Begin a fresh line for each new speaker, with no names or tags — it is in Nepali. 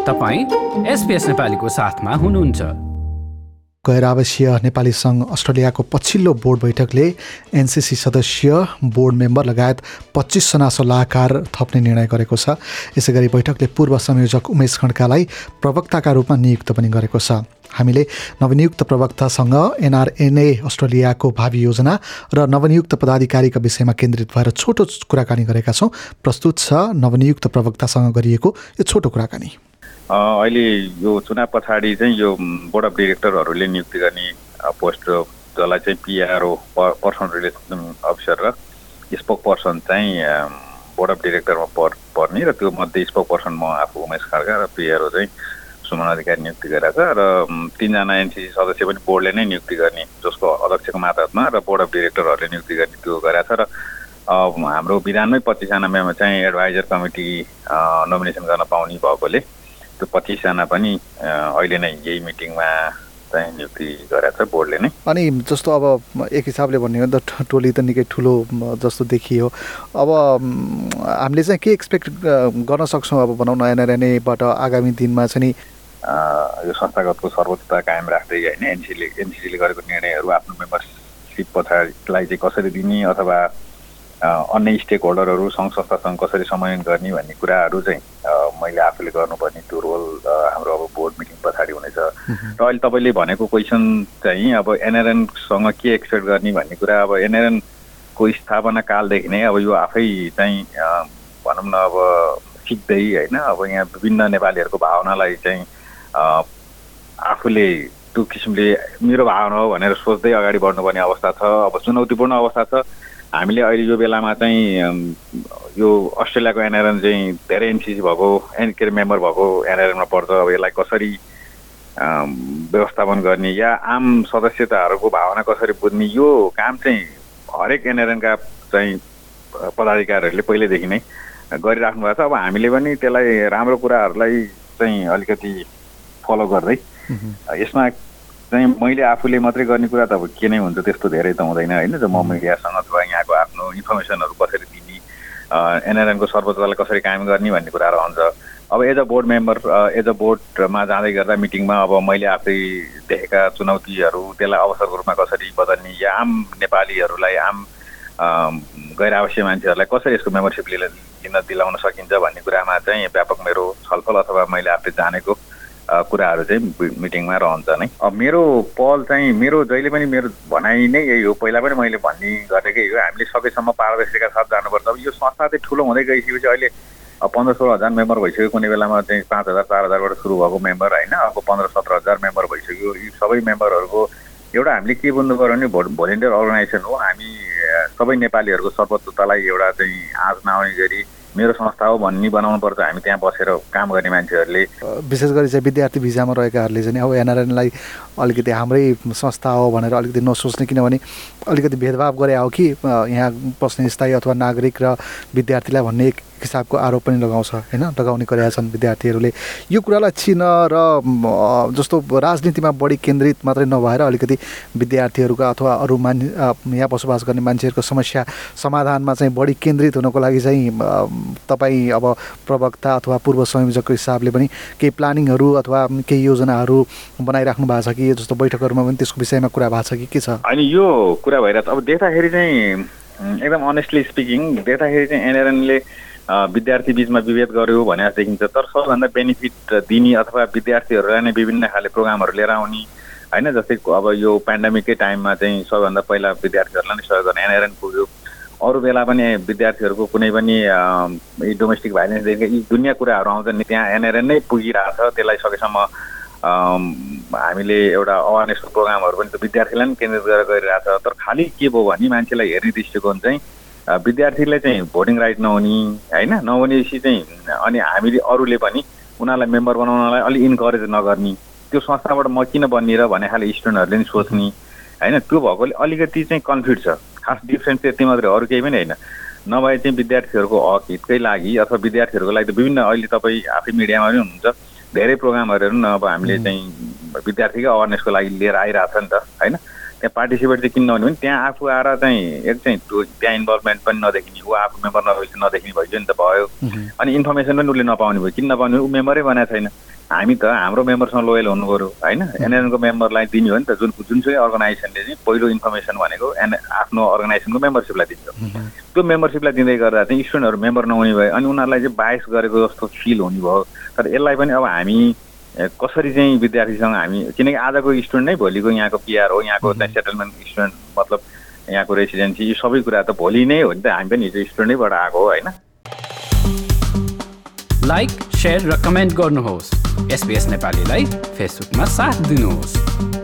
तपाईं SBS नेपालीको साथमा हुनुहुन्छ।
गैर आवासीय नेपाली सङ्घ अस्ट्रेलियाको पछिल्लो बोर्ड बैठकले एनसीसी सदस्य, बोर्ड मेम्बर लगायत 25 जना सल्लाहकार थप्ने निर्णय गरेको छ। यसैगरी बैठकले पूर्व संयोजक उमेश खड्कालाई प्रवक्ताका रूपमा नियुक्त पनि गरेको छ। हामीले नवनियुक्त प्रवक्तासँग एनआरएनए अस्ट्रेलियाको भावी योजना र नवनियुक्त पदाधिकारीका विषयमा केन्द्रित भएर छोटो कुराकानी गरेका छौँ। प्रस्तुत छ नवनियुक्त प्रवक्तासँग गरिएको यो छोटो कुराकानी।
अहिले यो चुनाव पछाडि चाहिँ यो बोर्ड अफ डिरेक्टरहरूले नियुक्ति गर्ने पोस्ट जसलाई चाहिँ पिआरओ पर्सन रिलेसन अफिसर र स्पोक पर्सन चाहिँ बोर्ड अफ डिरेक्टरमा पर्ने र त्यो मध्ये स्पोक पर्सन म आफू उमेश खड्का र पिआरओ चाहिँ सुमन अधिकारी नियुक्ति गरेको छ र 3 जना एनसीसी सदस्य पनि बोर्डले नै नियुक्ति गर्ने, जसको अध्यक्षको मातहतमा र बोर्ड अफ डिरेक्टरहरूले नियुक्ति गर्ने त्यो गरेको छ। र हाम्रो विधानमै 25 जना मेम्बर चाहिँ एडभाइजर कमिटी नोमिनेसन गर्न पाउने भएकोले त्यो 25 जना पनि अहिले नै यही मिटिङमा चाहिँ नियुक्ति गरेको छ बोर्डले नै।
अनि जस्तो अब एक हिसाबले भन्ने हो त टोली त निकै ठुलो जस्तो देखियो। अब हामीले चाहिँ के एक्सपेक्ट गर्न सक्छौँ? अब भनौँ न एनआरएनएबाट आगामी दिनमा चाहिँ नि
यो संस्थागतको सर्वोच्चता कायम राख्दै होइन एनसीसीले गरेको निर्णयहरू आफ्नो मेम्बरसिप पछाडिलाई चाहिँ कसरी दिने अथवा अन्य स्टेक होल्डरहरू सङ्घ संस्थासँग कसरी समन्वय गर्ने भन्ने कुराहरू चाहिँ मैले आफूले गर्नुपर्ने त्यो रोल हाम्रो अब बोर्ड मिटिङ पछाडि हुनेछ। र अहिले तपाईँले भनेको क्वेसन चाहिँ अब एनआरएनसँग के एक्सपेक्ट गर्ने भन्ने कुरा, अब एनआरएनको स्थापना कालदेखि नै अब यो आफै चाहिँ भनौँ न अब सिक्दै होइन, अब यहाँ विभिन्न नेपालीहरूको भावनालाई चाहिँ आफूले त्यो किसिमले मेरो भावना हो भनेर सोच्दै अगाडि बढ्नुपर्ने अवस्था छ। अब चुनौतीपूर्ण अवस्था छ। हामीले अहिले यो बेलामा चाहिँ यो अस्ट्रेलियाको एनआरएन चाहिँ धेरै एनसीसी भएको मेम्बर भएको एनआरएनमा पर्छ। अब यसलाई कसरी व्यवस्थापन गर्ने या आम सदस्यताहरूको भावना कसरी बुझ्ने, यो काम चाहिँ हरेक एनआरएनका चाहिँ पदाधिकारीहरूले पहिल्यैदेखि नै गरिराख्नु भएको छ। अब हामीले पनि त्यसलाई राम्रो कुराहरूलाई चाहिँ अलिकति फलो गर्दै यसमा चाहिँ मैले आफूले मात्रै गर्ने कुरा त अब के नै हुन्छ त्यस्तो धेरै त हुँदैन होइन। म मिडियासँग अथवा यहाँको आफ्नो इन्फर्मेसनहरू कसरी दिने, एनआरएनको सर्वोच्चतालाई कसरी कायम गर्ने भन्ने कुरा रहन्छ। अब as a board member, as a बोर्डमा जाँदै गर्दा मिटिङमा अब मैले आफै देखेका चुनौतीहरू त्यसलाई अवसरको रूपमा कसरी बदल्ने या आम नेपालीहरूलाई, आम गैर आवासीय मान्छेहरूलाई कसरी यसको मेम्बरसिप लिन दिलाउन सकिन्छ भन्ने कुरामा चाहिँ व्यापक मेरो छलफल अथवा मैले आफूले जानेको कुराहरू चाहिँ मिटिङमा रहन्छ नै। अब मेरो पहल चाहिँ जहिले पनि मेरो भनाइ नै यही हो, पहिला पनि मैले भन्ने गरेकै हो, हामीले सकेसम्म पारदर्शिताका साथ जानुपर्छ। अब यो संस्था चाहिँ ठुलो हुँदै गइसकेपछि अहिले 15-16 हजार मेम्बर भइसक्यो, कुनै बेलामा चाहिँ 5,000-4,000बाट सुरु भएको मेम्बर होइन, अब 15-17 हजार मेम्बर भइसक्यो। यी सबै मेम्बरहरूको एउटा हामीले के बुझ्नु पऱ्यो भने भोलिन्टियर अर्गनाइजेसन हो। हामी सबै नेपालीहरूको सर्वोच्चतालाई एउटा चाहिँ आँच नआउने गरी मेरो संस्था हो भन्ने बनाउनु पर्छ। हामी त्यहाँ बसेर काम गर्ने मान्छेहरूले,
विशेष गरी चाहिँ विद्यार्थी भिजामा रहेकाहरूले चाहिँ अब एनआरएनलाई अलिकति हाम्रै संस्था हो भनेर अलिकति नसोच्ने, किनभने अलिकति भेदभाव गरे हो कि यहाँ बस्ने स्थायी अथवा नागरिक र विद्यार्थीलाई भन्ने एक हिसाबको आरोप पनि लगाउँछ होइन, लगाउने गरेका छन् विद्यार्थीहरूले। यो कुरालाई चिन र जस्तो राजनीतिमा बढी केन्द्रित मात्रै नभएर अलिकति विद्यार्थीहरूका अथवा अरू यहाँ बसोबास गर्ने मान्छेहरूको समस्या समाधानमा चाहिँ बढी केन्द्रित हुनको लागि चाहिँ तपाईँ अब प्रवक्ता अथवा पूर्व संयोजकको हिसाबले पनि केही प्लानिङहरू अथवा केही योजनाहरू बनाइराख्नु भएको छ कि? जस्तो बैठकहरूमा पनि त्यसको विषयमा कुरा भएको छ कि के छ?
अनि यो कुरा भइरहेको छ। अब देख्दाखेरि चाहिँ एकदम अनेस्टली स्पिकिङ देख्दाखेरि चाहिँ एनआरएनले विद्यार्थी बिचमा विभेद गर्यो भने देखिन्छ। तर सबभन्दा बेनिफिट दिने अथवा विद्यार्थीहरूलाई नै विभिन्न खाले प्रोग्रामहरू लिएर आउने होइन, जस्तै अब यो पेन्डेमिककै टाइममा चाहिँ सबभन्दा पहिला विद्यार्थीहरूलाई नै सहयोग गर्ने एनआरएन पुग्यो। अरू बेला पनि विद्यार्थीहरूको कुनै पनि डोमेस्टिक भाइलेन्सदेखि यी दुनियाँ कुराहरू आउँछन् नि, त्यहाँ एनआरएन नै पुगिरहेछ। त्यसलाई सकेसम्म हामीले एउटा अवेरनेसको प्रोग्रामहरू पनि त विद्यार्थीलाई नै केन्द्रित गरेर गरिरहेछ। तर खालि के भयो भने मान्छेलाई हेर्ने दृष्टिकोण चाहिँ विद्यार्थीलाई चाहिँ भोटिङ राइट नहुने होइन, नहुनेपछि चाहिँ अनि हामीले अरूले पनि उनीहरूलाई मेम्बर बनाउनलाई अलिक इन्करेज नगर्ने, त्यो संस्थाबाट म किन बन्ने र भन्ने खाले स्टुडेन्टहरूले नि सोच्ने होइन, त्यो भएकोले अलिकति चाहिँ कन्फ्लिक्ट छ। खास डिफ्रेन्स चाहिँ यति मात्रै, अरू केही पनि होइन। नभए चाहिँ विद्यार्थीहरूको हक हितकै लागि अथवा विद्यार्थीहरूको लागि त विभिन्न अहिले तपाईँ आफै मिडियामा पनि हुनुहुन्छ, धेरै प्रोग्रामहरू न अब हामीले चाहिँ विद्यार्थीकै अवेरनेसको लागि लिएर आइरहेछ नि त होइन। त्यहाँ पार्टिसिपेट चाहिँ किन नहुने भने त्यहाँ आफू आएर चाहिँ एक चाहिँ त्यहाँ इन्भल्भमेन्ट पनि नदेखिने, ऊ आफू मेम्बर नभएपछि नदेखिने भइसक्यो नि त भयो। अनि इन्फर्मेसन पनि उसले नपाउने भयो, किन नपाउने, ऊ मेम्बरै बनाएको छैन। हामी त हाम्रो मेम्बरसँग लोयल हुनु पऱ्यो होइन एनएनको मेम्बरलाई दिने हो नि त जुनसुकै अर्गनाइजेसनले चाहिँ पहिलो इन्फर्मेसन भनेको आफ्नो अर्गनाइजेसनको मेम्बरसिपलाई दिन्छ त्यो मेम्बरसिपलाई दिँदै गर्दा चाहिँ स्टुडेन्टहरू मेम्बर नहुने भयो अनि उनीहरूलाई चाहिँ बायस गरेको जस्तो फिल हुने भयो तर यसलाई पनि अब हामी कसरी चाहिँ विद्यार्थीसँग हामी किनकि आजको स्टुडेन्ट नै भोलिको यहाँको पिआर हो यहाँको चाहिँ सेटलमेन्ट स्टुडेन्ट मतलब यहाँको रेसिडेन्सी यो सबै कुरा त भोलि नै हो नि त हामी पनि हिजो स्टुडेन्टैबाट आएको हो होइन
लाइक शेयर र कमेन्ट गर्नुहोस् SBS नेपालीलाई फेसबुकमा साथ दिनुहोस्